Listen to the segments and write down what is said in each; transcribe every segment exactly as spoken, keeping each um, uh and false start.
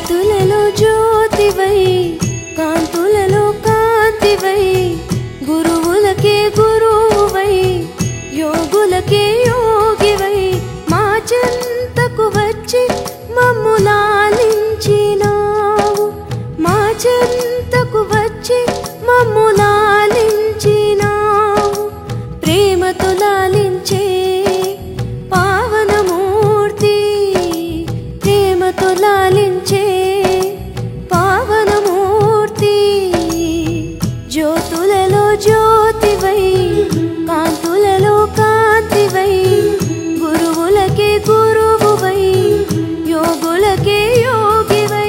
జ్యోతులలో జ్యోతివై కాంతులలో కాంతివై గురువులకే గురువై యోగులకే యోగివై మా చెంతకు వచ్చి మమ్ము లాలించినావు మా చెంతకు వచ్చి మమ్ము లాలించినావు ప్రేమతో లాలించే పావనమూర్తి ప్రేమతో లాలించే పావనమూర్తి జ్యోతులలో జ్యోతివై కాంతులలో కాంతివై గురువులకే గురువువై యోగులకే యోగివై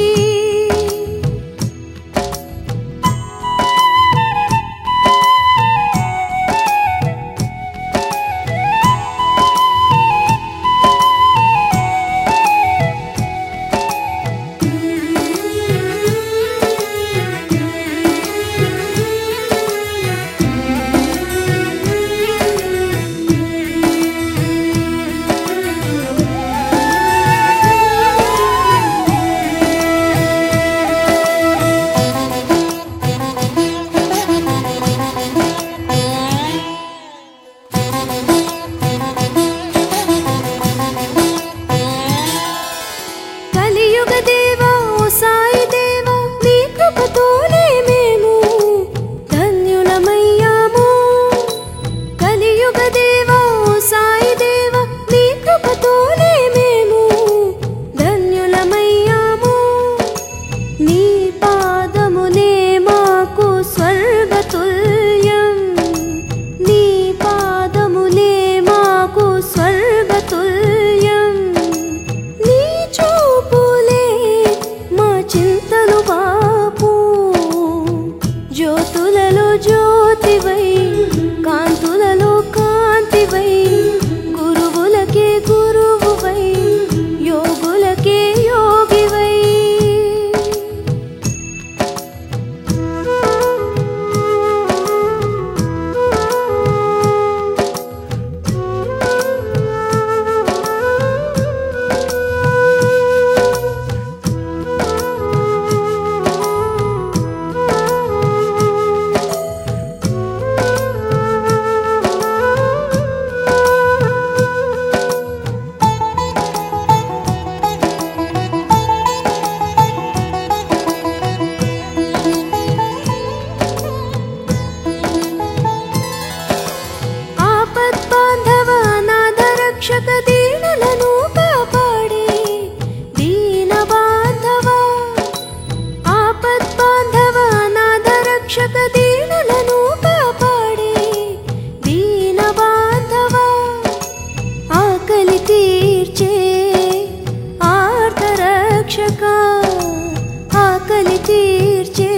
ఆకలి తీర్చే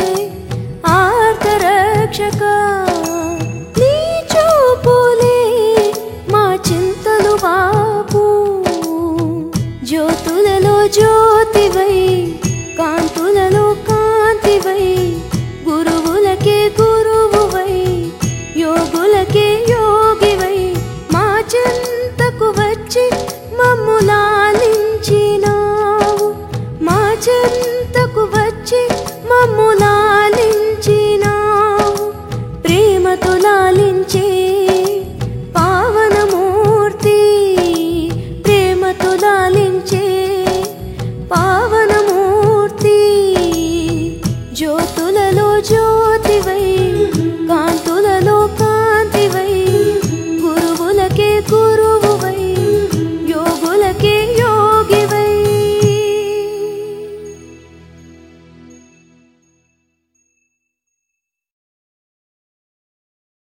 ఆర్తరక్షక నీ చూపులే మా చింతలు బాపు జ్యోతులలో జ్యోతివై కాంతులలో కాంతివై గురువులకే గురువువై యోగులకే యోగివై మా చెంతకు వచ్చి మమ్ము లాలించినావు మా చెంతకు వచ్చి మమ్ము